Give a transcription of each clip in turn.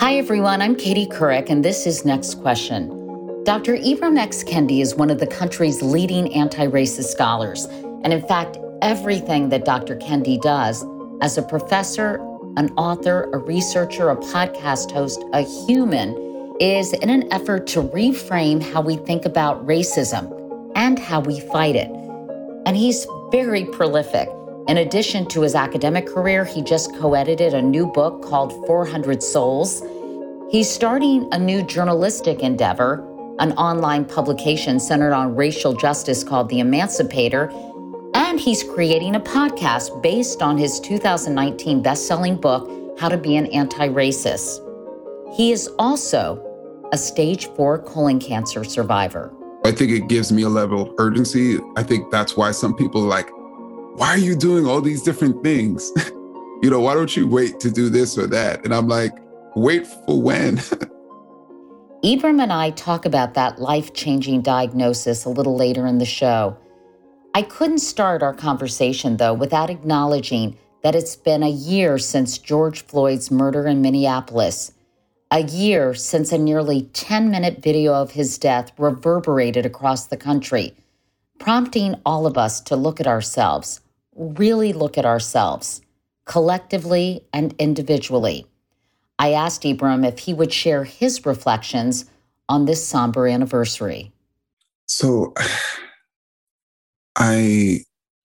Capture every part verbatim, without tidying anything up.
Hi, everyone. I'm Katie Couric, and this is Next Question. Doctor Ibram X. Kendi is one of the country's leading anti-racist scholars. And in fact, everything that Doctor Kendi does as a professor, an author, a researcher, a podcast host, a human, is in an effort to reframe how we think about racism and how we fight it. And he's very prolific. In addition to his academic career, he just co-edited a new book called four hundred Souls. He's starting a new journalistic endeavor, an online publication centered on racial justice called The Emancipator, and he's creating a podcast based on his two thousand nineteen best-selling book, How to Be an Anti-Racist. He is also a stage four colon cancer survivor. I think it gives me a level of urgency. I think that's why some people are like, why are you doing all these different things? You know, why don't you wait to do this or that? And I'm like, wait for when? Ibram and I talk about that life-changing diagnosis a little later in the show. I couldn't start our conversation, though, without acknowledging that it's been a year since George Floyd's murder in Minneapolis, a year since a nearly ten-minute video of his death reverberated across the country, prompting all of us to look at ourselves, really look at ourselves, collectively and individually. I asked Ibram if he would share his reflections on this somber anniversary. So I,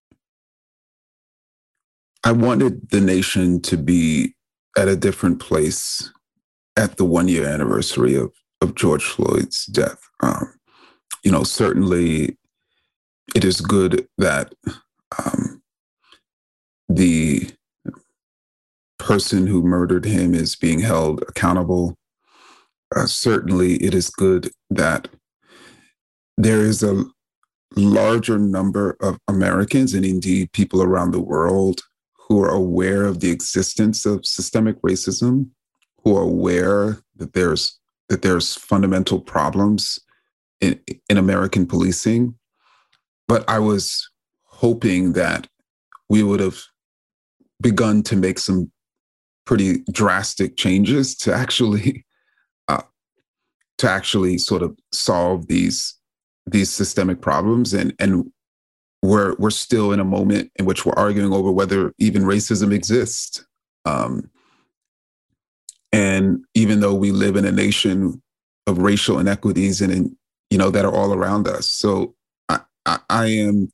I wanted the nation to be at a different place at the one-year anniversary of, of George Floyd's death. Um, you know, certainly it is good that um, the person who murdered him is being held accountable. Uh, certainly it is good that there is a larger number of Americans and indeed people around the world who are aware of the existence of systemic racism, who are aware that there's that there's fundamental problems in, in American policing. But I was hoping that we would have begun to make some pretty drastic changes to actually uh, to actually sort of solve these these systemic problems. And and we're we're still in a moment in which we're arguing over whether even racism exists. Um, and even though we live in a nation of racial inequities and in, you know, that are all around us, so I, I, I am.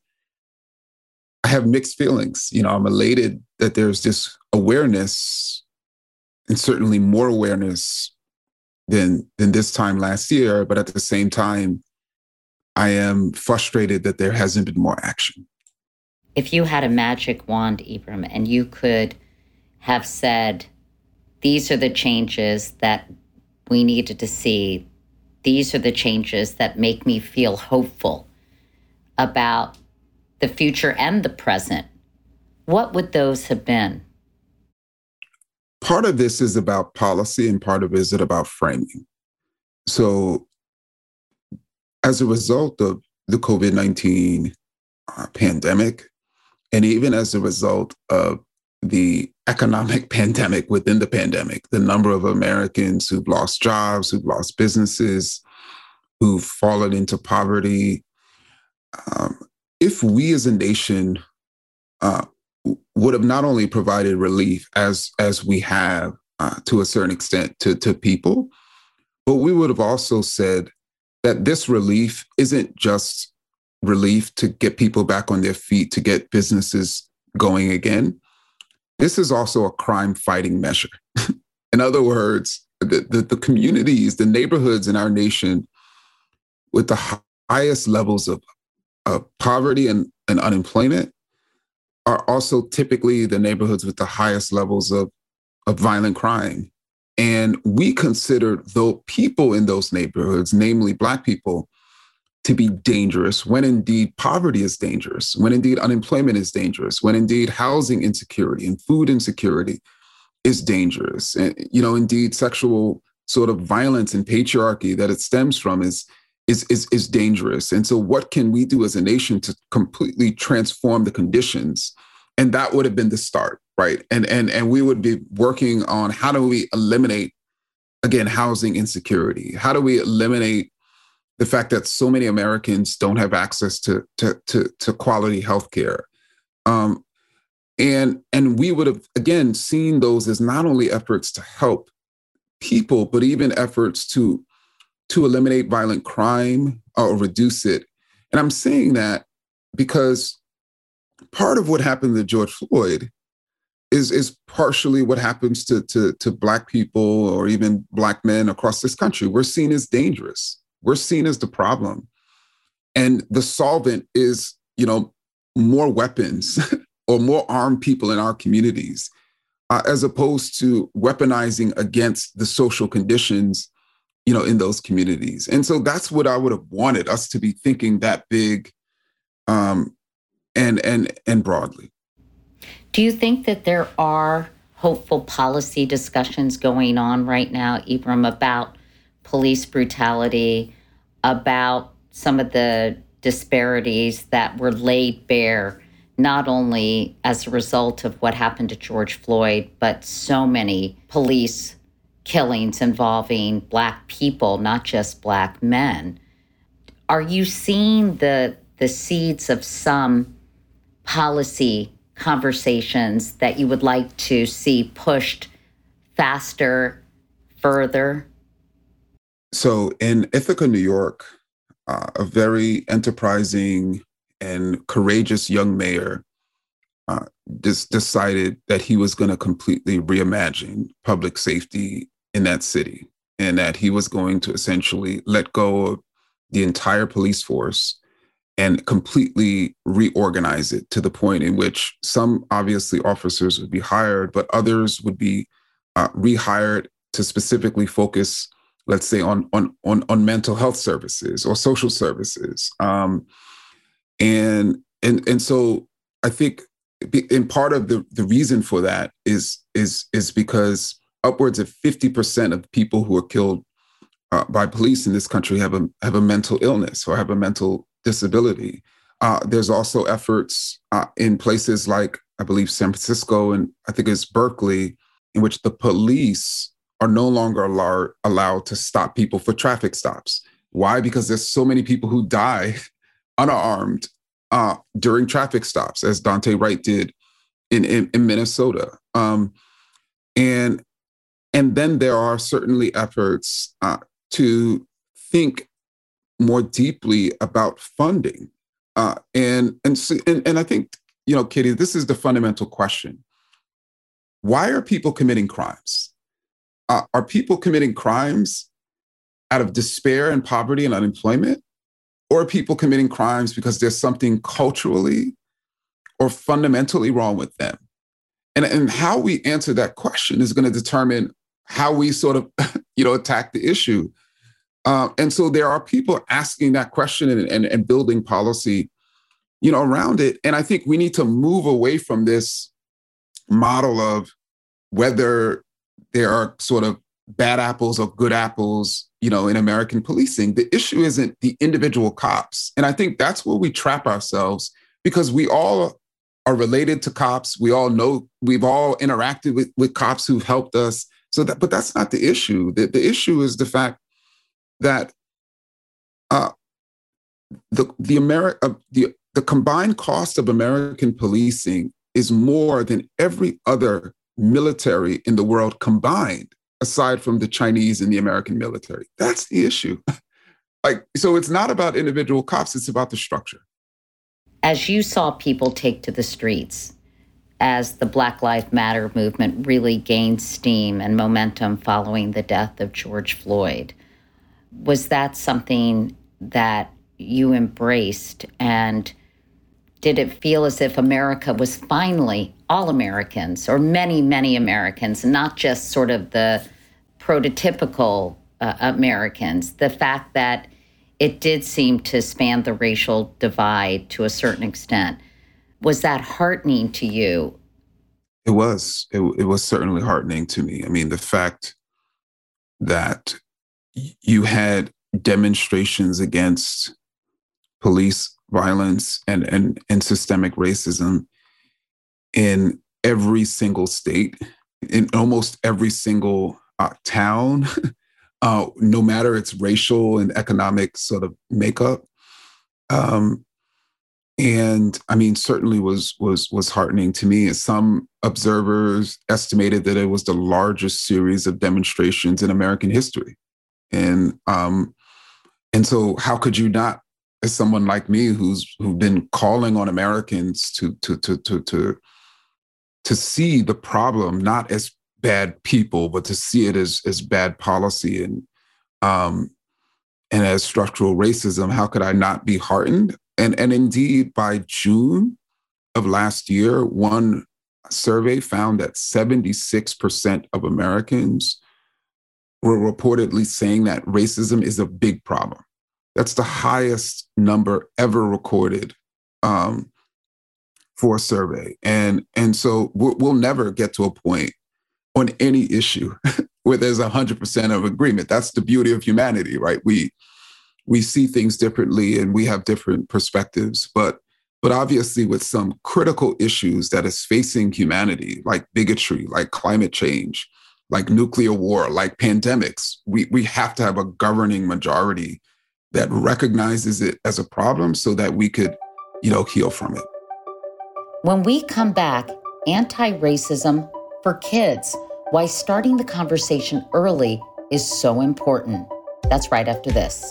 I have mixed feelings. You know, I'm elated that there's this awareness, and certainly more awareness than than this time last year. But at the same time, I am frustrated that there hasn't been more action. If you had a magic wand, Ibram, and you could have said, these are the changes that we needed to see, these are the changes that make me feel hopeful about the future and the present, what would those have been? Part of this is about policy and part of it is about framing. So as a result of the COVID nineteen uh, pandemic, and even as a result of the economic pandemic within the pandemic, the number of Americans who've lost jobs, who've lost businesses, who've fallen into poverty, um, if we as a nation uh, would have not only provided relief as as we have uh, to a certain extent to, to people, but we would have also said that this relief isn't just relief to get people back on their feet, to get businesses going again. This is also a crime-fighting measure. In other words, the, the, the communities, the neighborhoods in our nation with the highest levels of Uh, poverty and, and unemployment are also typically the neighborhoods with the highest levels of, of violent crime. And we consider the people in those neighborhoods, namely Black people, to be dangerous when indeed poverty is dangerous, when indeed unemployment is dangerous, when indeed housing insecurity and food insecurity is dangerous. And, you know, indeed sexual sort of violence and patriarchy that it stems from is Is, is is dangerous. And so what can we do as a nation to completely transform the conditions? And that would have been the start, right? And and and we would be working on how do we eliminate again, housing insecurity? How do we eliminate the fact that so many Americans don't have access to to to, to quality healthcare? Um, and and we would have again seen those as not only efforts to help people, but even efforts to to eliminate violent crime or reduce it. And I'm saying that because part of what happened to George Floyd is is partially what happens to, to, to Black people or even Black men across this country. We're seen as dangerous. We're seen as the problem. And the solvent is, you know, more weapons or more armed people in our communities, uh, as opposed to weaponizing against the social conditions, you know, in those communities. And so that's what I would have wanted us to be thinking that big, um, and and and broadly. Do you think that there are hopeful policy discussions going on right now, Ibram, about police brutality, about some of the disparities that were laid bare, not only as a result of what happened to George Floyd, but so many police killings involving Black people, not just Black men? Are you seeing the the seeds of some policy conversations that you would like to see pushed faster, further? So in Ithaca, New York, uh, a very enterprising and courageous young mayor uh, just decided that he was going to completely reimagine public safety in that city, and that he was going to essentially let go of the entire police force and completely reorganize it to the point in which some obviously officers would be hired, but others would be uh, rehired to specifically focus, let's say, on on on, on mental health services or social services. Um, and and and so I think, in part of the, the reason for that is is is because upwards of fifty percent of people who are killed uh, by police in this country have a have a mental illness or have a mental disability. Uh, there's also efforts uh, in places like, I believe, San Francisco and I think it's Berkeley, in which the police are no longer allowed, allowed to stop people for traffic stops. Why? Because there's so many people who die unarmed uh, during traffic stops, as Daunte Wright did in, in, in Minnesota. Um, and, and then there are certainly efforts uh, to think more deeply about funding. Uh, and, and, and, and I think, you know, Katie, this is the fundamental question. Why are people committing crimes? Uh, are people committing crimes out of despair and poverty and unemployment? Or are people committing crimes because there's something culturally or fundamentally wrong with them? And, and how we answer that question is going to determine how we sort of, you know, attack the issue. Uh, and so there are people asking that question and, and, and building policy, you know, around it. And I think we need to move away from this model of whether there are sort of bad apples or good apples, you know, in American policing. The issue isn't the individual cops. And I think that's where we trap ourselves, because we all are related to cops. We all know, we've all interacted with, with cops who've helped us. So that, but that's not the issue. The, the issue is the fact that uh, the the Ameri- uh, the the combined cost of American policing is more than every other military in the world combined, aside from the Chinese and the American military. That's the issue. Like, so it's not about individual cops, it's about the structure. As you saw people take to the streets, as the Black Lives Matter movement really gained steam and momentum following the death of George Floyd, was that something that you embraced? And did it feel as if America was finally all Americans, or many, many Americans, not just sort of the prototypical uh, Americans? The fact that it did seem to span the racial divide to a certain extent, was that heartening to you? It was. It, it was certainly heartening to me. I mean, the fact that you had demonstrations against police violence and, and, and systemic racism in every single state, in almost every single uh, town, uh, no matter its racial and economic sort of makeup. Um, and I mean, certainly was was was heartening to me. As some observers estimated that it was the largest series of demonstrations in American history, and um, and so how could you not, as someone like me who's who've been calling on Americans to to to to to to see the problem not as bad people, but to see it as as bad policy and um, and as structural racism, how could I not be heartened? And and indeed, by June of last year, one survey found that seventy-six percent of Americans were reportedly saying that racism is a big problem. That's the highest number ever recorded um, for a survey. And, and so we'll, we'll never get to a point on any issue where there's one hundred percent of agreement. That's the beauty of humanity, right? We we see things differently and we have different perspectives. But but obviously with some critical issues that is facing humanity, like bigotry, like climate change, like nuclear war, like pandemics, we, we have to have a governing majority that recognizes it as a problem so that we could, you know, heal from it. When we come back, anti-racism for kids, why starting the conversation early is so important. That's right after this.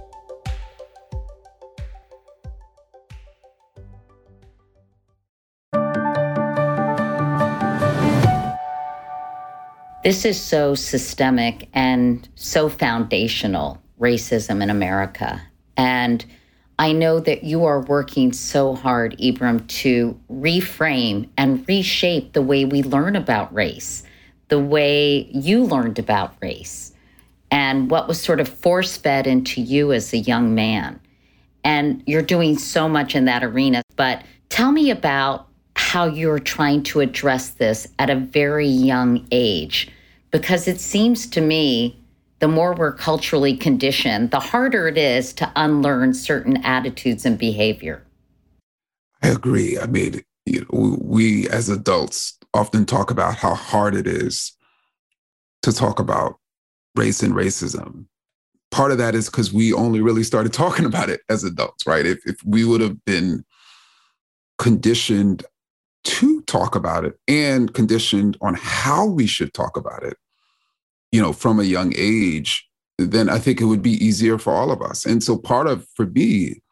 This is so systemic and so foundational, racism in America. And I know that you are working so hard, Ibram, to reframe and reshape the way we learn about race, the way you learned about race, and what was sort of force-fed into you as a young man. And you're doing so much in that arena. But tell me about how you're trying to address this at a very young age, because it seems to me the more we're culturally conditioned, the harder it is to unlearn certain attitudes and behavior. I agree. I mean, you know, we as adults often talk about how hard it is to talk about race and racism. Part of that is because we only really started talking about it as adults, right? If, if we would have been conditioned to talk about it and conditioned on how we should talk about it, you know, from a young age, then I think it would be easier for all of us. And so part of, for me,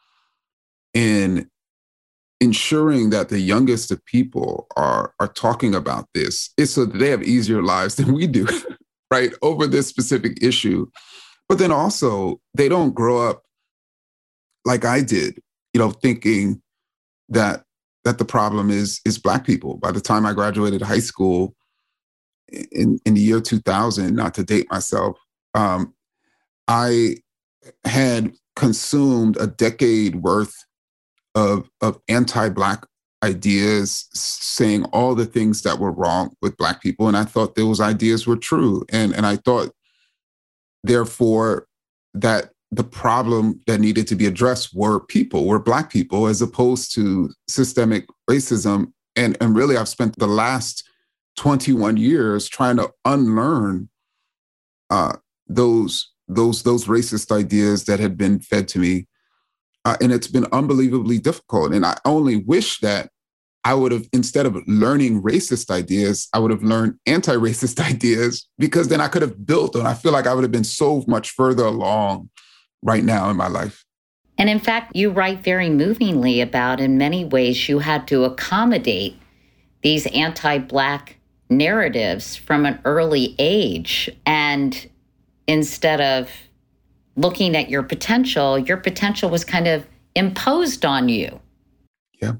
in ensuring that the youngest of people are, are talking about this is so that they have easier lives than we do, right, over this specific issue. But then also, they don't grow up like I did, you know, thinking that that the problem is is Black people. By the time I graduated high school in, in the year two thousand, not to date myself, um, I had consumed a decade worth of, of anti-Black ideas saying all the things that were wrong with Black people. And I thought those ideas were true. And, and I thought, therefore, that the problem that needed to be addressed were people, were Black people, as opposed to systemic racism. And, and really, I've spent the last twenty-one years trying to unlearn uh, those, those, those racist ideas that had been fed to me. Uh, and it's been unbelievably difficult. And I only wish that I would have, instead of learning racist ideas, I would have learned anti-racist ideas, because then I could have built on. I feel like I would have been so much further along right now in my life. And in fact, you write very movingly about, in many ways, you had to accommodate these anti-Black narratives from an early age. And instead of looking at your potential, your potential was kind of imposed on you. Yeah.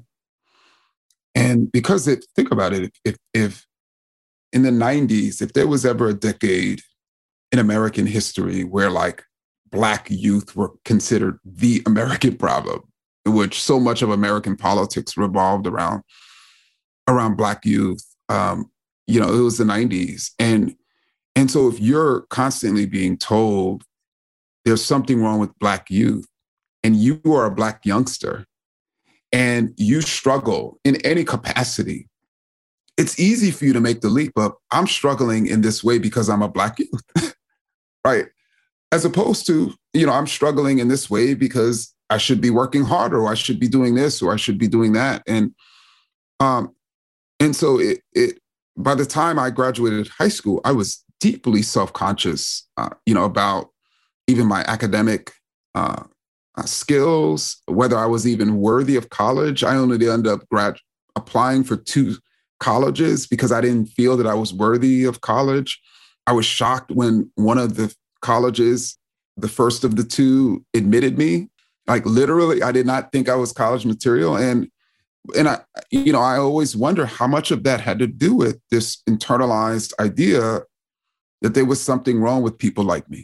And because it, think about it, if, if in the nineties, if there was ever a decade in American history where like Black youth were considered the American problem, in which so much of American politics revolved around, around Black youth, um, you know, it was the nineties. And, and so if you're constantly being told there's something wrong with Black youth, and you are a Black youngster, and you struggle in any capacity it's easy for you to make the leap of, I'm struggling in this way because I'm a Black youth, right? As opposed to, you know, I'm struggling in this way because I should be working harder, or I should be doing this, or I should be doing that. And um, and so it it by the time I graduated high school, I was deeply self-conscious, uh, you know, about even my academic uh, uh, skills, whether I was even worthy of college. I only ended up grad applying for two colleges because I didn't feel that I was worthy of college. I was shocked when one of the colleges, the first of the two, admitted me. Like literally, I did not think I was college material. And and I, you know, I always wonder how much of that had to do with this internalized idea that there was something wrong with people like me.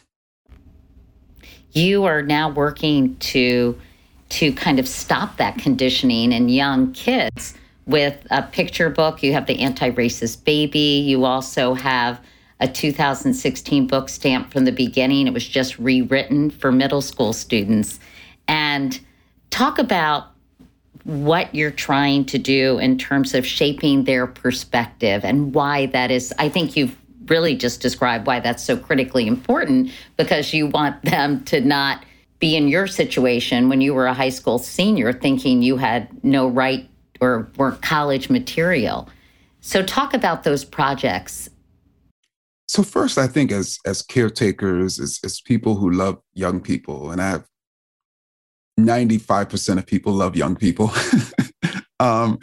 You are now working to to kind of stop that conditioning in young kids with a picture book. You have the Anti-Racist Baby. You also have a two thousand sixteen book, Stamped from the Beginning. It was just rewritten for middle school students. And talk about what you're trying to do in terms of shaping their perspective and why that is. I think you've really just described why that's so critically important, because you want them to not be in your situation when you were a high school senior thinking you had no right or weren't college material. So talk about those projects. So first, I think as as caretakers, as, as people who love young people, and I have ninety-five percent of people love young people, um,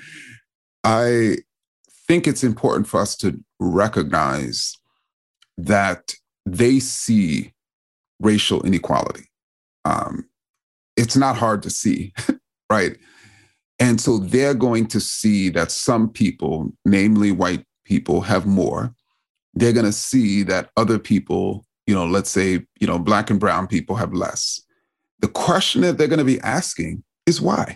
I think it's important for us to recognize that they see racial inequality. Um, it's not hard to see, right? And so they're going to see that some people, namely white people, have more. They're going to see that other people, you know, let's say, you know, Black and brown people have less. The question that they're going to be asking is why?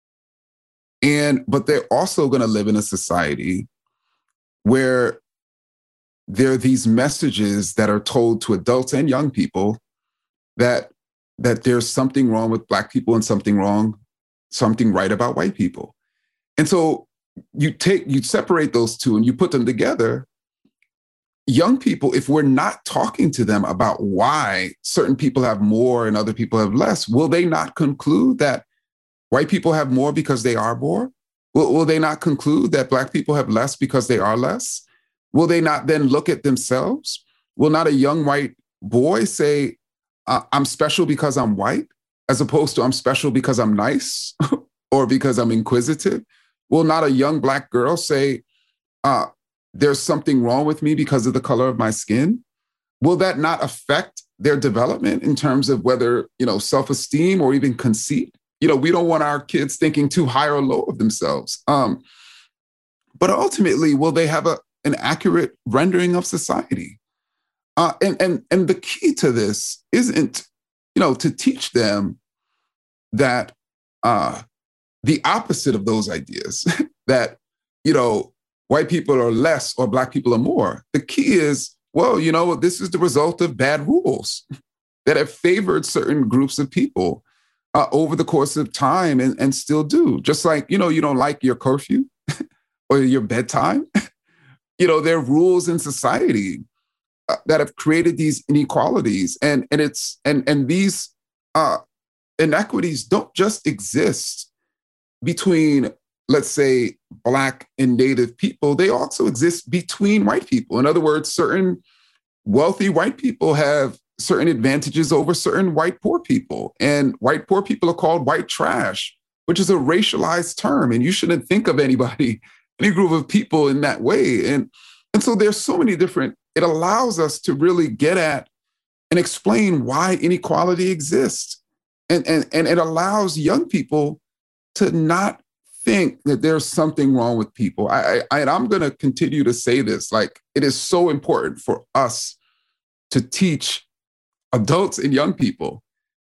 And, but they're also going to live in a society where there are these messages that are told to adults and young people that, that there's something wrong with Black people and something wrong, something right about white people. And so you take, you separate those two and you put them together. Young people, if we're not talking to them about why certain people have more and other people have less, will they not conclude that white people have more because they are more? Will, will they not conclude that Black people have less because they are less? Will they not then look at themselves? Will not a young white boy say, uh, I'm special because I'm white, as opposed to I'm special because I'm nice or because I'm inquisitive? Will not a young Black girl say, uh, there's something wrong with me because of the color of my skin? Will that not affect their development in terms of whether, you know, self-esteem or even conceit? You know, we don't want our kids thinking too high or low of themselves. Um, but ultimately, will they have a, an accurate rendering of society? Uh, and, and, and the key to this isn't, you know, to teach them that uh, the opposite of those ideas, that, you know, white people are less or Black people are more. The key is, well, you know, this is the result of bad rules that have favored certain groups of people uh, over the course of time and, and still do. Just like, you know, you don't like your curfew or your bedtime. You know, there are rules in society uh, that have created these inequalities. And, and, it's, and, and these uh, inequities don't just exist between, let's say, Black and Native people. They also exist between white people. In other words, certain wealthy white people have certain advantages over certain white poor people. And white poor people are called white trash, which is a racialized term. And you shouldn't think of anybody, any group of people in that way. And, and so there's so many different, it allows us to really get at and explain why inequality exists. And, and, and it allows young people to not think that there's something wrong with people. I, I, and I'm going to continue to say this, like, it is so important for us to teach adults and young people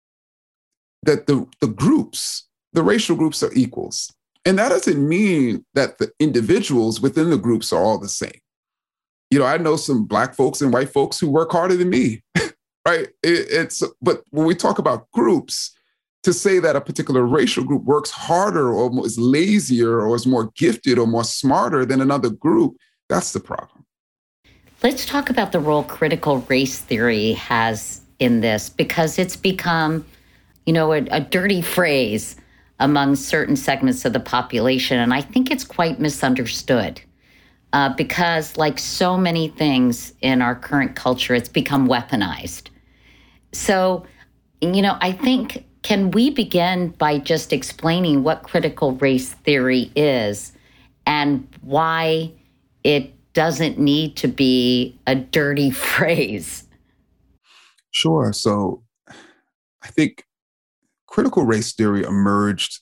that the, the groups, the racial groups are equals. And that doesn't mean that the individuals within the groups are all the same. You know, I know some Black folks and white folks who work harder than me, right? It, it's, but when we talk about groups, to say that a particular racial group works harder or is lazier or is more gifted or more smarter than another group, that's the problem. Let's talk about the role critical race theory has in this, because it's become, you know, a, a dirty phrase among certain segments of the population. And I think it's quite misunderstood uh, because, like so many things in our current culture, it's become weaponized. So, you know, I think, can we begin by just explaining what critical race theory is and why it doesn't need to be a dirty phrase? Sure. So I think critical race theory emerged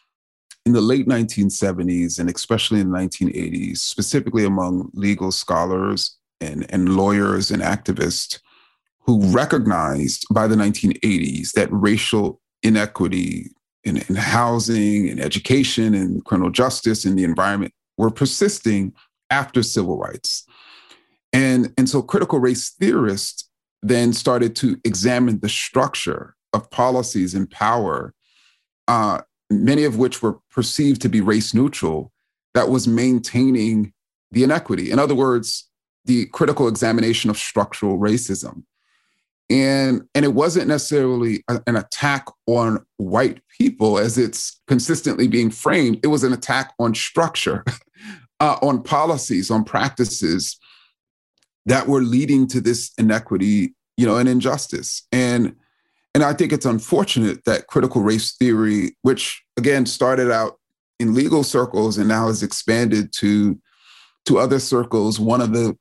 in the late nineteen seventies and especially in the nineteen eighties, specifically among legal scholars and, and lawyers and activists who recognized by the nineteen eighties that racial inequity in, in housing, in education, in criminal justice, in the environment were persisting after civil rights. And, and so critical race theorists then started to examine the structure of policies and power, uh, many of which were perceived to be race neutral, that was maintaining the inequity. In other words, the critical examination of structural racism. And, and it wasn't necessarily a, an attack on white people as it's consistently being framed. It was an attack on structure, uh, on policies, on practices that were leading to this inequity, you know, and injustice. And, and I think it's unfortunate that critical race theory, which again started out in legal circles and now has expanded to, to other circles. One of the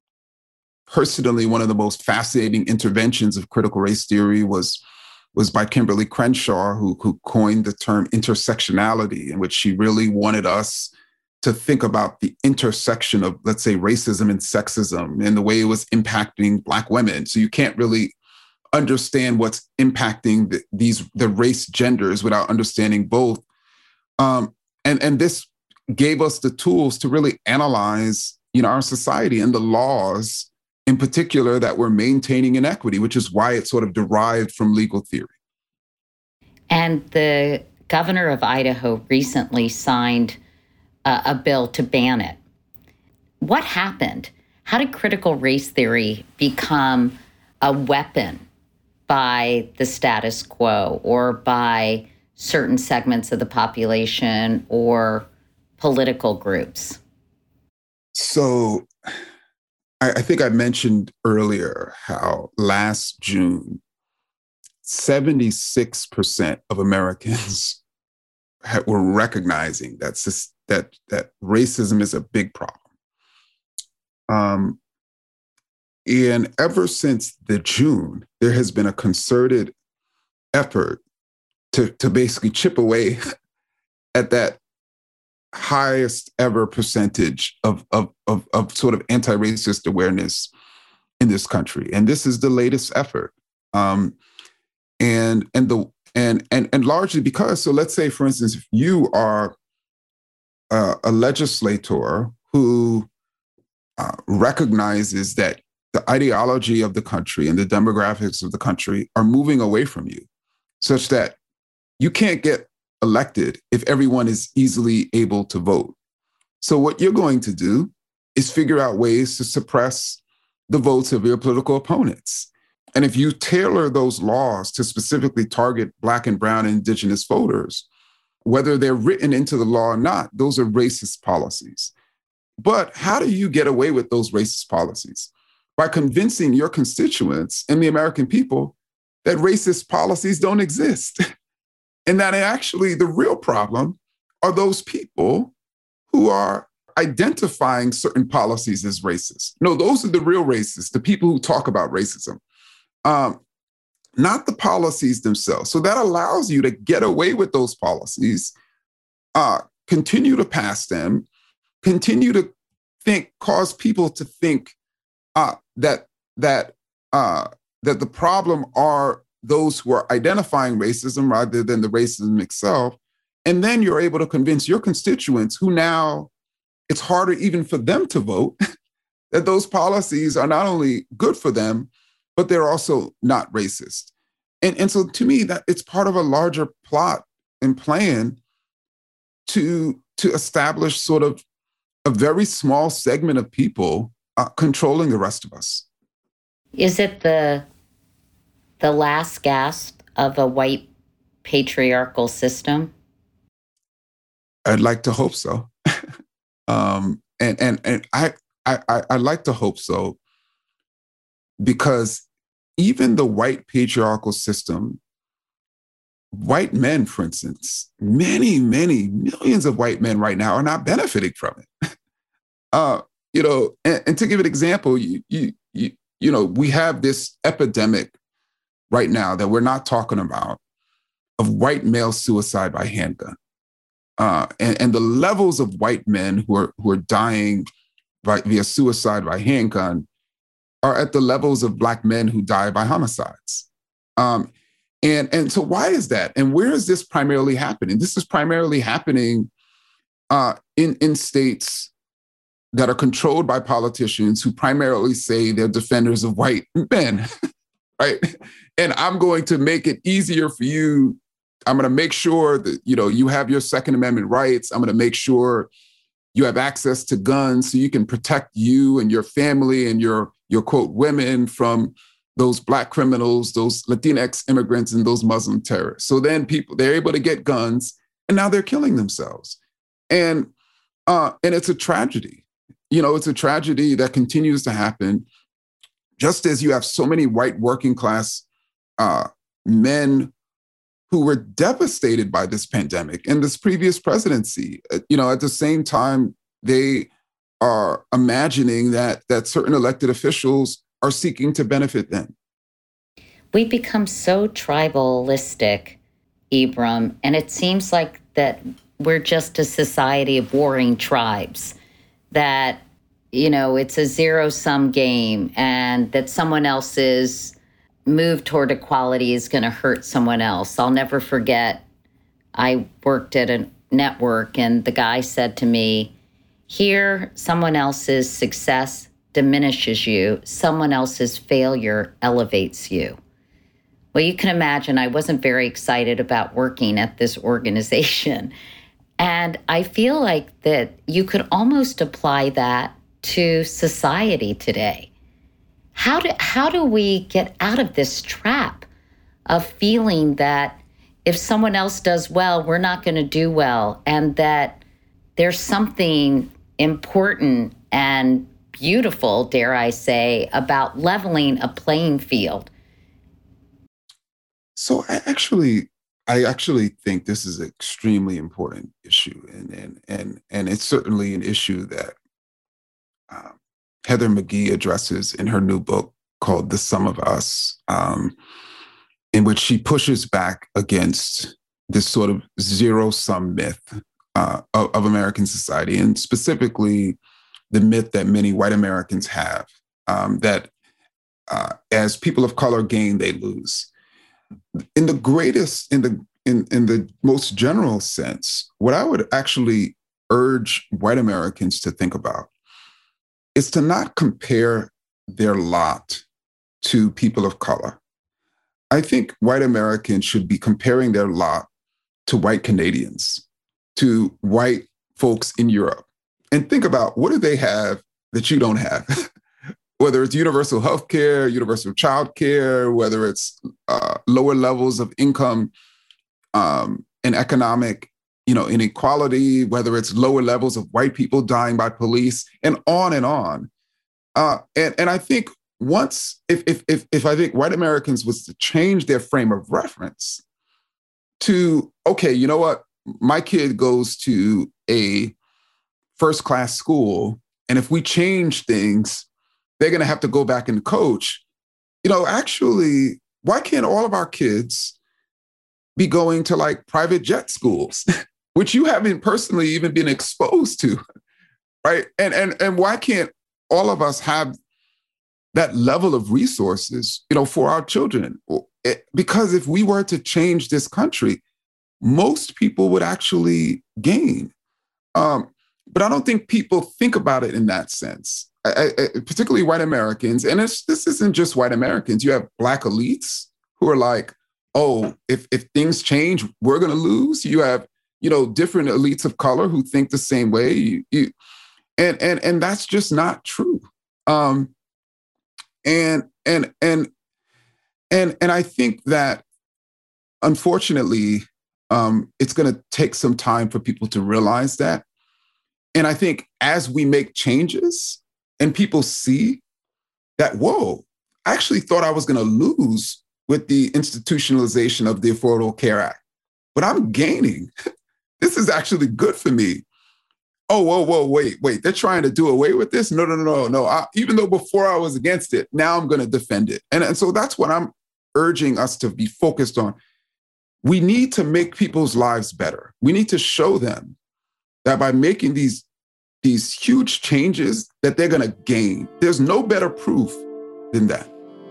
Personally, one of the most fascinating interventions of critical race theory was, was by Kimberly Crenshaw, who, who coined the term intersectionality, in which she really wanted us to think about the intersection of, let's say, racism and sexism and the way it was impacting Black women. So you can't really understand what's impacting the, these the race genders without understanding both. Um, and, and this gave us the tools to really analyze, you know, our society and the laws in particular that were maintaining inequity, which is why it sort of derived from legal theory. And the governor of Idaho recently signed a, a bill to ban it. What happened? How did critical race theory become a weapon by the status quo or by certain segments of the population or political groups? So I, I think I mentioned earlier how last June, seventy-six percent of Americans were recognizing that, that, that racism is a big problem. Um, and ever since the June, there has been a concerted effort to, to basically chip away at that highest ever percentage of, of, of, of sort of anti-racist awareness in this country. And this is the latest effort. Um, and, and, the, and, and, and largely because, so let's say, for instance, if you are uh, a legislator who uh, recognizes that the ideology of the country and the demographics of the country are moving away from you, such that you can't get elected if everyone is easily able to vote. So what you're going to do is figure out ways to suppress the votes of your political opponents. And if you tailor those laws to specifically target Black and brown and indigenous voters, whether they're written into the law or not, those are racist policies. But how do you get away with those racist policies? By convincing your constituents and the American people that racist policies don't exist. And that actually the real problem are those people who are identifying certain policies as racist. No, those are the real racists, the people who talk about racism, um, not the policies themselves. So that allows you to get away with those policies, uh, continue to pass them, continue to think, cause people to think uh, that that uh, that the problem are those who are identifying racism rather than the racism itself. And then you're able to convince your constituents who now it's harder even for them to vote that those policies are not only good for them, but they're also not racist. And, and so to me, that it's part of a larger plot and plan to, to establish sort of a very small segment of people uh, controlling the rest of us. Is it the the last gasp of a white patriarchal system? I'd like to hope so. um, and and and I, I I like to hope so because even the white patriarchal system, white men, for instance, many, many millions of white men right now are not benefiting from it. uh, you know, and, and to give an example, you, you, you, you know, we have this epidemic right now that we're not talking about of white male suicide by handgun. Uh, and, and the levels of white men who are who are dying by, via suicide by handgun are at the levels of Black men who die by homicides. Um, and, and so why is that? And where is this primarily happening? This is primarily happening uh, in, in states that are controlled by politicians who primarily say they're defenders of white men, right? And I'm going to make it easier for you. I'm going to make sure that, you know, you have your Second Amendment rights. I'm going to make sure you have access to guns so you can protect you and your family and your, your quote, women from those Black criminals, those Latinx immigrants, and those Muslim terrorists. So then people, they're able to get guns, and now they're killing themselves. And, uh, and it's a tragedy. You know, it's a tragedy that continues to happen, just as you have so many white working class uh, men who were devastated by this pandemic and this previous presidency. You know, at the same time, they are imagining that that certain elected officials are seeking to benefit them. We've become so tribalistic, Ibram, and it seems like that we're just a society of warring tribes, that, you know, it's a zero-sum game and that someone else's move toward equality is going to hurt someone else. I'll never forget, I worked at a network and the guy said to me, here, someone else's success diminishes you. Someone else's failure elevates you. Well, you can imagine I wasn't very excited about working at this organization. And I feel like that you could almost apply that to society today. How do, how do we get out of this trap of feeling that if someone else does well, we're not going to do well, and that there's something important and beautiful, dare I say, about leveling a playing field? So I actually, I actually think this is an extremely important issue, and and and and it's certainly an issue that uh, Heather McGhee addresses in her new book called "The Sum of Us," um, in which she pushes back against this sort of zero-sum myth uh, of, of American society, and specifically the myth that many white Americans have, um, that uh, as people of color gain, they lose. In the greatest, in the in, in the most general sense, what I would actually urge white Americans to think about is to not compare their lot to people of color. I think white Americans should be comparing their lot to white Canadians, to white folks in Europe, and think about, what do they have that you don't have? Whether it's universal health care, universal child care, whether it's uh, lower levels of income um, and economic, you know, inequality, whether it's lower levels of white people dying by police, and on and on. Uh, and, and I think once, if, if, if, if I think white Americans was to change their frame of reference to, okay, you know what, my kid goes to a first-class school, and if we change things, they're going to have to go back and coach. You know, actually, why can't all of our kids be going to like private jet schools, which you haven't personally even been exposed to, right? And and and why can't all of us have that level of resources, you know, for our children? Because if we were to change this country, most people would actually gain. Um, but I don't think people think about it in that sense. I, I, particularly white Americans, and it's, this isn't just white Americans. You have Black elites who are like, oh, if if things change, we're going to lose. You have, you know, different elites of color who think the same way. You, you, and and and that's just not true. Um, and and and and and I think that unfortunately, um, it's going to take some time for people to realize that. And I think as we make changes and people see that, whoa, I actually thought I was going to lose with the institutionalization of the Affordable Care Act, but I'm gaining. This is actually good for me. Oh, whoa, whoa, wait, wait. They're trying to do away with this? No, no, no, no, no. I, even though before I was against it, now I'm going to defend it. And, and so that's what I'm urging us to be focused on. We need to make people's lives better. We need to show them that by making these, these huge changes that they're going to gain. There's no better proof than that.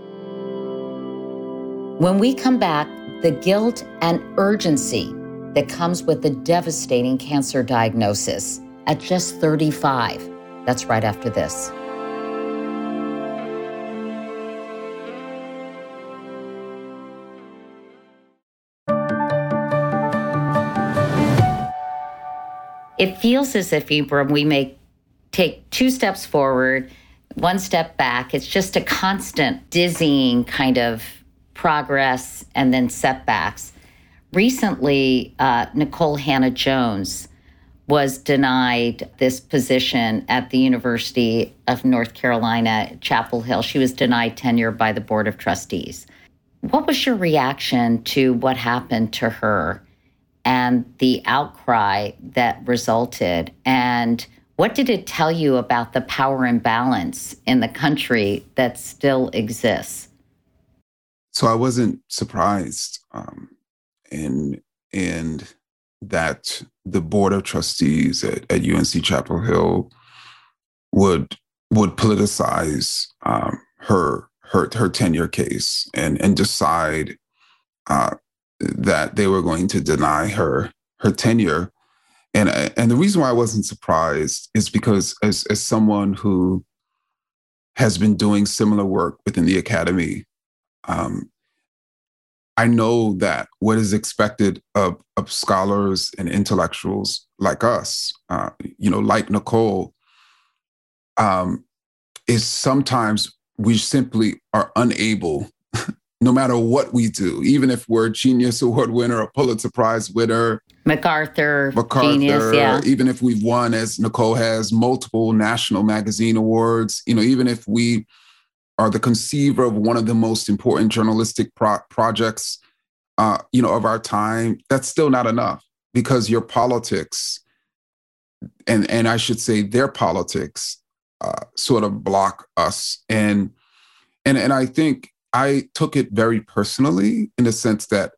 When we come back, the guilt and urgency that comes with the devastating cancer diagnosis at just thirty-five. That's right after this. It feels as if, Ibram, we may take two steps forward, one step back. It's just a constant dizzying kind of progress and then setbacks. Recently, uh, Nikole Hannah-Jones was denied this position at the University of North Carolina, Chapel Hill. She was denied tenure by the Board of Trustees. What was your reaction to what happened to her and the outcry that resulted? And what did it tell you about the power imbalance in the country that still exists? So I wasn't surprised um, in, in that the Board of Trustees at, at U N C Chapel Hill would would politicize um, her her her tenure case and and decide uh, that they were going to deny her her tenure. And and the reason why I wasn't surprised is because as as someone who has been doing similar work within the academy, um, I know that what is expected of, of scholars and intellectuals like us, uh, you know, like Nikole, um, is sometimes we simply are unable, no matter what we do, even if we're a Genius Award winner, a Pulitzer Prize winner, MacArthur, MacArthur, Genius, yeah. Even if we've won, as Nikole has, multiple national magazine awards, you know, even if we are the conceiver of one of the most important journalistic pro- projects, uh, you know, of our time, that's still not enough because your politics, and and I should say their politics, uh, sort of block us. And and and I think I took it very personally in the sense that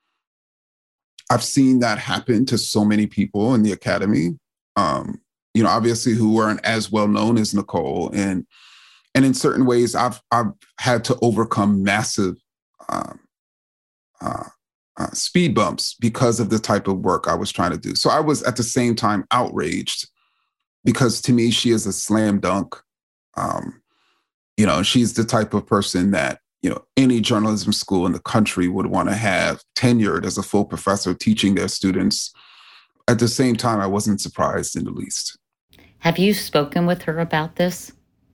I've seen that happen to so many people in the academy, um, you know, obviously who weren't as well known as Nikole, and And in certain ways, I've I've had to overcome massive um, uh, uh, speed bumps because of the type of work I was trying to do. So I was at the same time outraged because to me, she is a slam dunk. Um, you know, she's the type of person that, you know, any journalism school in the country would want to have tenured as a full professor teaching their students. At the same time, I wasn't surprised in the least. Have you spoken with her about this?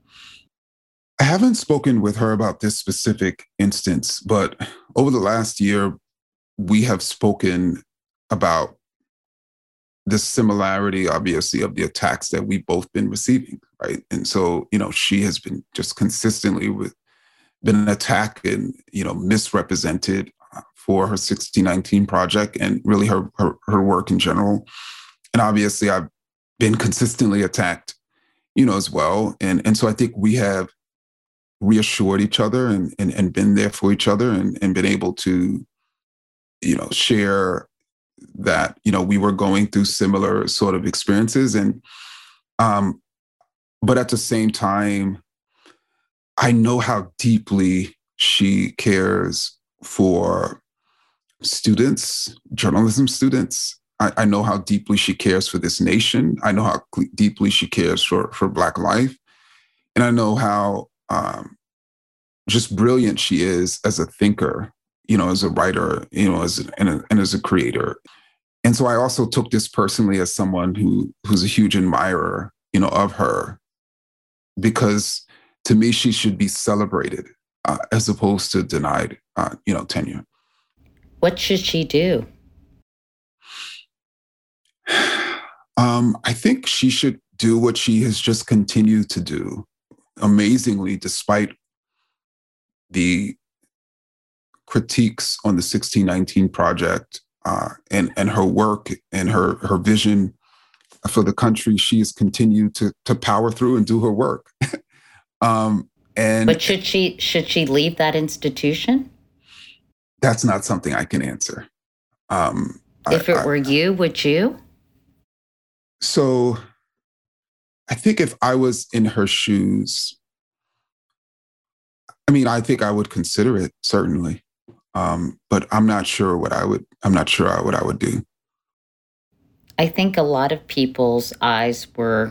I haven't spoken with her about this specific instance, but over the last year, we have spoken about the similarity, obviously, of the attacks that we've both been receiving, right? And so, you know, she has been just consistently with, been attacked and, you know, misrepresented uh, for her sixteen nineteen project and really her, her her work in general. And obviously, I've been consistently attacked, you know, as well. And and so I think we have reassured each other and, and, and been there for each other and, and been able to, you know, share that, you know, we were going through similar sort of experiences. And, um, but at the same time, I know how deeply she cares for students, journalism students. I, I know how deeply she cares for this nation. I know how cl- deeply she cares for, for Black life. And I know how, Um, just brilliant she is as a thinker, you know, as a writer, you know, as a, and, a, and as a creator. And so I also took this personally as someone who who's a huge admirer, you know, of her, because to me, she should be celebrated uh, as opposed to denied, uh, you know, tenure. What should she do? Um, I think she should do what she has just continued to do amazingly, despite the critiques on the sixteen nineteen Project uh, and, and her work and her, her vision for the country. She has continued to, to power through and do her work. um, and But should she should she leave that institution? That's not something I can answer. Um, if I, it I, were you, would you? So I think if I was in her shoes, I mean, I think I would consider it, certainly. Um, but I'm not sure what I would, I'm not sure what I would do. I think a lot of people's eyes were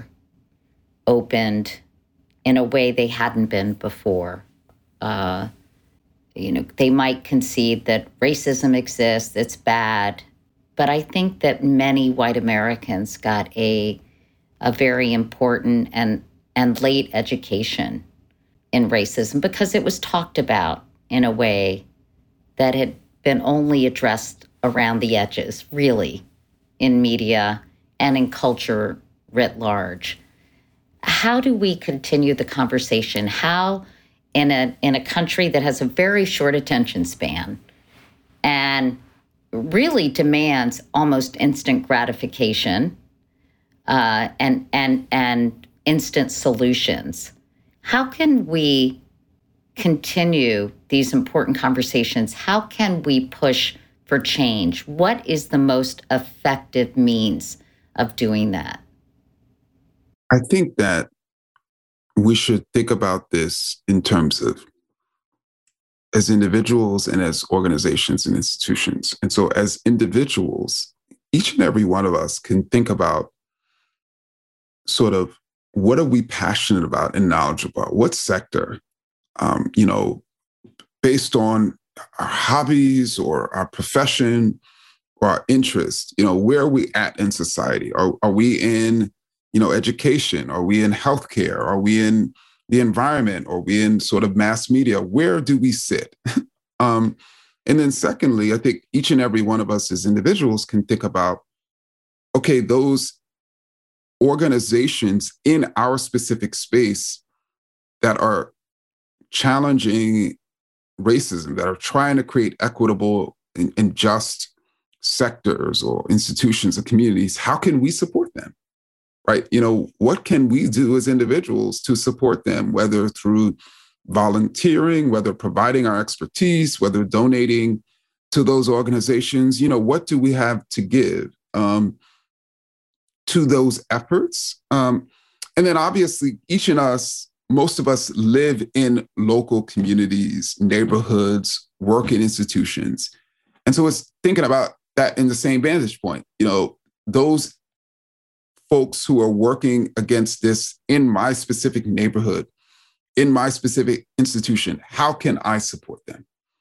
opened in a way they hadn't been before. Uh, you know, they might concede that racism exists, it's bad. But I think that many white Americans got a a very important and, and late education in racism because it was talked about in a way that had been only addressed around the edges, really, in media and in culture writ large. How do we continue the conversation? How, in a in a country that has a very short attention span and really demands almost instant gratification uh, and and and instant solutions, how can we continue these important conversations? How can we push for change? What is the most effective means of doing that? I think that we should think about this in terms of as individuals and as organizations and institutions. And so as individuals, each and every one of us can think about sort of what are we passionate about and knowledgeable about? What sector, um, you know, based on our hobbies or our profession or our interest, you know, where are we at in society? Are, are we in, you know, education? Are we in healthcare? Are we in the environment? Are we in sort of mass media? Where do we sit? um, and then secondly, I think each and every one of us as individuals can think about, okay, those organizations in our specific space that are challenging racism, that are trying to create equitable and, and just sectors or institutions or communities, how can we support them? Right? You know, what can we do as individuals to support them, whether through volunteering, whether providing our expertise, whether donating to those organizations? You know, what do we have to give um, to those efforts? Um, and then obviously, each of us, most of us live in local communities, neighborhoods, work in institutions. And so it's thinking about that in the same vantage point. You know, those folks who are working against this in my specific neighborhood, in my specific institution, how can I support them?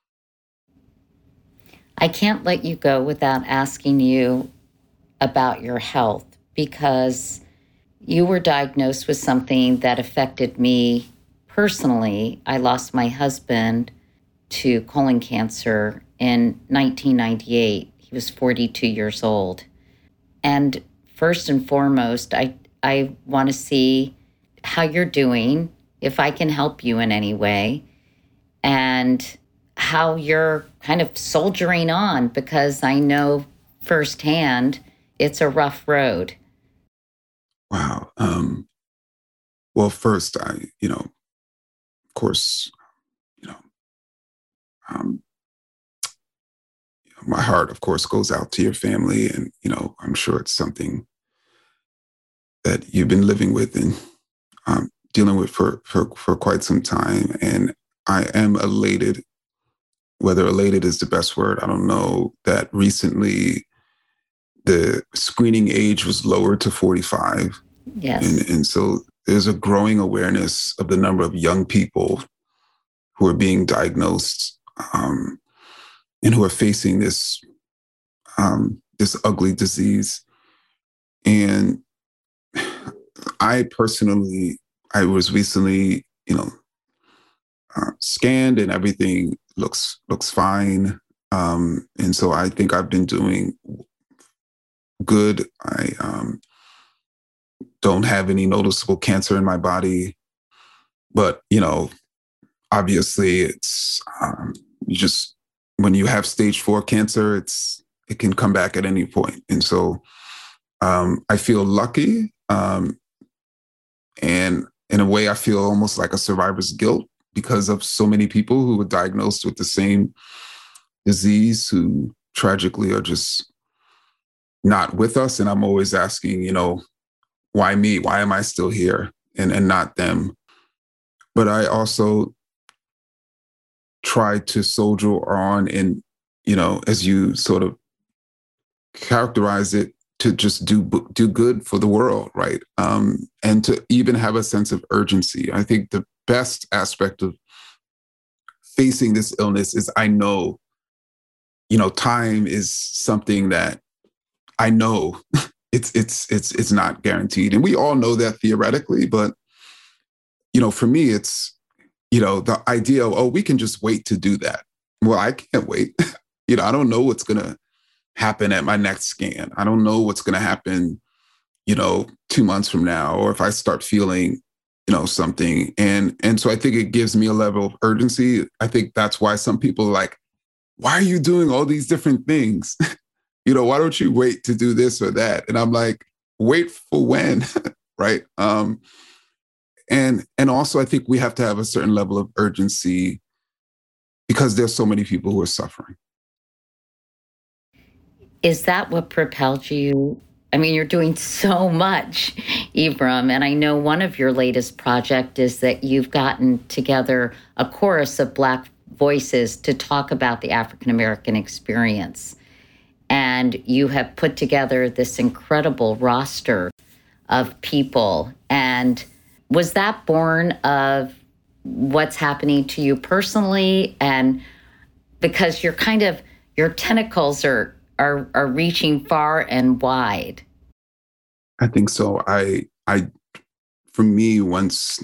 I can't let you go without asking you about your health, because you were diagnosed with something that affected me personally. I lost my husband to colon cancer in nineteen ninety-eight. He was forty-two years old. And first and foremost, I, I want to see how you're doing, if I can help you in any way, and how you're kind of soldiering on, because I know firsthand it's a rough road. Wow. Um, well, first, I, you know, of course, you know, um, my heart, of course, goes out to your family. And, you know, I'm sure it's something that you've been living with and um, dealing with for, for, for quite some time. And I am elated, whether elated is the best word, I don't know, that recently the screening age was lowered to forty-five. Yes. And, and so there's a growing awareness of the number of young people who are being diagnosed um, and who are facing this um, this ugly disease. And I personally, I was recently, you know, uh, scanned, and everything looks looks fine. Um, and so I think I've been doing good. I um, don't have any noticeable cancer in my body, but you know, obviously, it's um, you just when you have stage four cancer, it's it can come back at any point. And so um, I feel lucky, um, and in a way, I feel almost like a survivor's guilt because of so many people who were diagnosed with the same disease who tragically are just not with us. And I'm always asking, you know, why me? Why am I still here and, and not them? But I also try to soldier on and, you know, as you sort of characterize it, to just do do good for the world, right? Um, and to even have a sense of urgency. I think the best aspect of facing this illness is I know, you know, time is something that I know it's it's it's it's not guaranteed, and we all know that theoretically. But you know, for me, it's you know the idea of, oh, we can just wait to do that. Well, I can't wait. you know, I don't know what's gonna happen at my next scan. I don't know what's going to happen, you know, two months from now, or if I start feeling, you know, something. And, and so I think it gives me a level of urgency. I think that's why some people are like, why are you doing all these different things? you know, why don't you wait to do this or that? And I'm like, wait for when, right? Um, and, and also I think we have to have a certain level of urgency because there's so many people who are suffering. Is that what propelled you? I mean, you're doing so much, Ibram, and I know one of your latest projects is that you've gotten together a chorus of Black voices to talk about the African American experience. And you have put together this incredible roster of people. And was that born of what's happening to you personally? And because you're kind of, your tentacles are Are, are reaching far and wide? I think so. I, I, for me, once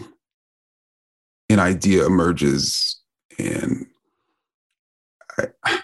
an idea emerges and I,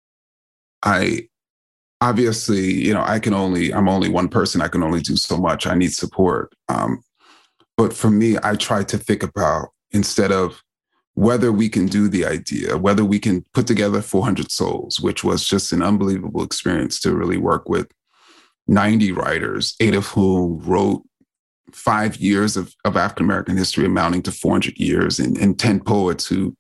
I obviously, you know, I can only, I'm only one person. I can only do so much. I need support. Um, but for me, I try to think about instead of whether we can do the idea, whether we can put together four hundred souls, which was just an unbelievable experience to really work with ninety writers, eight of whom wrote five years of, of African-American history amounting to four hundred years, and, and ten poets who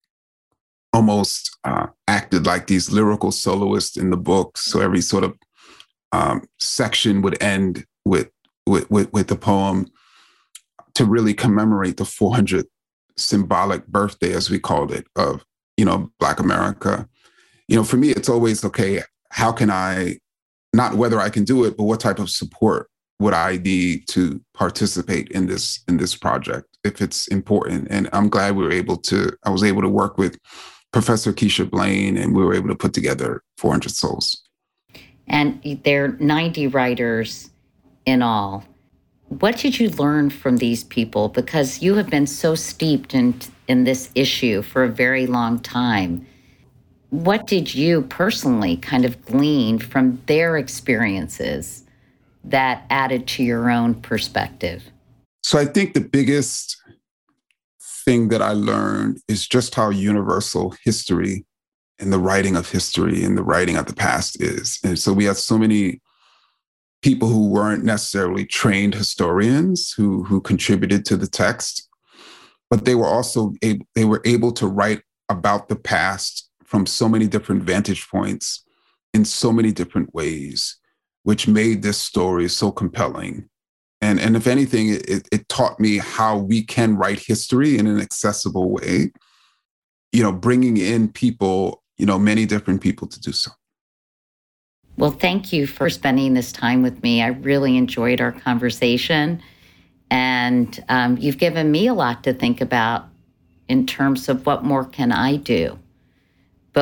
almost uh, acted like these lyrical soloists in the book. So every sort of um, section would end with, with, with, with a poem to really commemorate the four hundredth symbolic birthday, as we called it, of, you know, Black America. You know, for me, it's always, okay, how can I, not whether I can do it, but what type of support would I need to participate in this, in this project, if it's important. And I'm glad we were able to, I was able to work with Professor Keisha Blaine, and we were able to put together four hundred souls. And there are ninety writers in all. What did you learn from these people? Because you have been so steeped in, in this issue for a very long time. What did you personally kind of glean from their experiences that added to your own perspective? So I think the biggest thing that I learned is just how universal history and the writing of history and the writing of the past is. And so we have so many people who weren't necessarily trained historians who, who contributed to the text, but they were also able, they were able to write about the past from so many different vantage points in so many different ways, which made this story so compelling. And, and if anything, it, it taught me how we can write history in an accessible way, you know, bringing in people, you know, many different people to do so. Well, thank you for spending this time with me. I really enjoyed our conversation. And um, you've given me a lot to think about in terms of what more can I do, both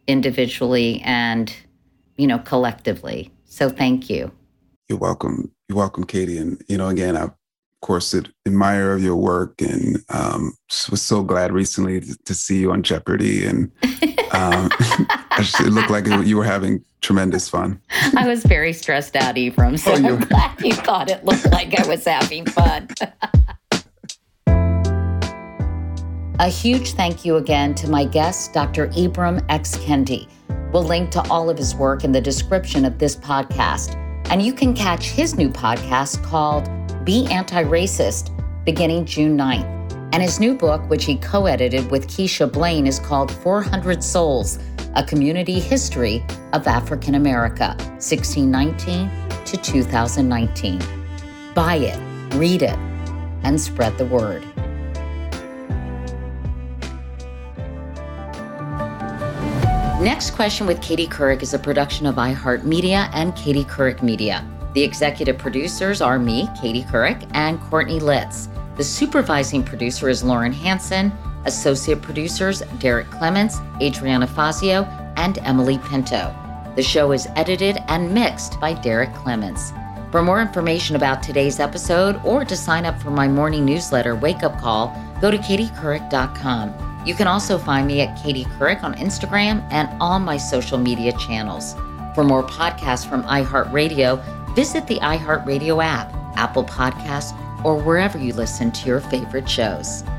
individually and, you know, collectively. So thank you. You're welcome. You're welcome, Katie. And, you know, again, I, of course, admire your work and um, was so glad recently to, to see you on Jeopardy. And um, it looked like you were having tremendous fun. I was very stressed out, Ibram, so Oh, I'm glad you thought it looked like I was having fun. A huge thank you again to my guest, Doctor Ibram X. Kendi. We'll link to all of his work in the description of this podcast. And you can catch his new podcast called Be Anti-Racist, beginning June ninth. And his new book, which he co-edited with Keisha Blaine, is called four hundred Souls, A Community History of African America, sixteen nineteen to two thousand nineteen. Buy it, read it, and spread the word. Next Question with Katie Couric is a production of iHeartMedia and Katie Couric Media. The executive producers are me, Katie Couric, and Courtney Litz. The supervising producer is Lauren Hansen. Associate producers, Derek Clements, Adriana Fazio, and Emily Pinto. The show is edited and mixed by Derek Clements. For more information about today's episode or to sign up for my morning newsletter, Wake Up Call, go to katie couric dot com. You can also find me at Katie Couric on Instagram and all my social media channels. For more podcasts from iHeartRadio, visit the iHeartRadio app, Apple Podcasts, or wherever you listen to your favorite shows.